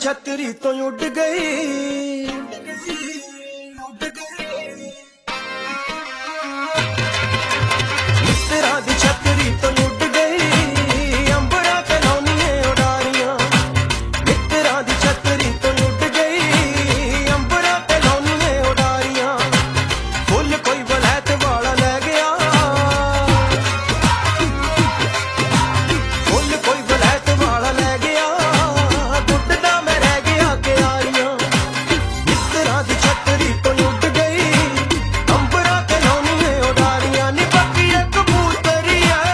छतरी तो उड़ गई। मित्रा दी छतरी तो उड़ गई, अंबरा ते लौनिए उडारियां। मित्रा दी छतरी तो उड़ गई, अंबरा ते लौनिए उडारियां। फुल कोई वलैत वाला ले गया, फुल कोई वलैत वाला ले गया, गुड्डदा मैं रह गया क्यारियां। मित्रा दी छतरी तो उड़ गई, अंबरा ते लौनिए उडारियां। नी बाकी एक कबूतरी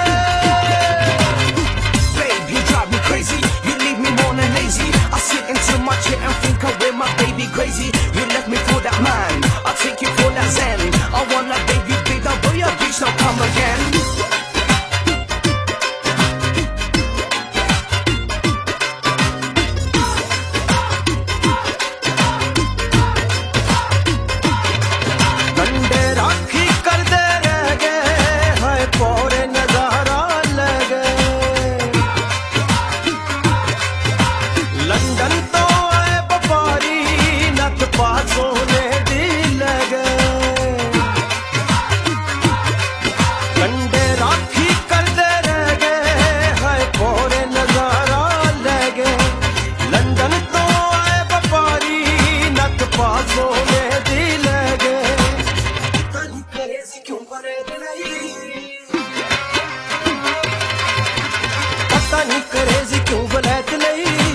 Babe, you drive me crazy. You leave me more than lazy. I sit into my chair and think of where my baby crazy. You left me for that man, I'll take you for that zen. I wanna baby be the boy a beach, now come again. कंडे राखी करदे रह गए, हाय कोरे नजारा ले गए। London तो आए व्यापारी, नत पासों ने दिल ले गए। कंडे राखी करदे रह गए, हाय कोरे नजारा ले गए। लंदन तो आए व्यापारी, नत पासों ने दिल ले गए। क्यों करे नहीं? पता नहीं करेजी क्यों वलैत नहीं।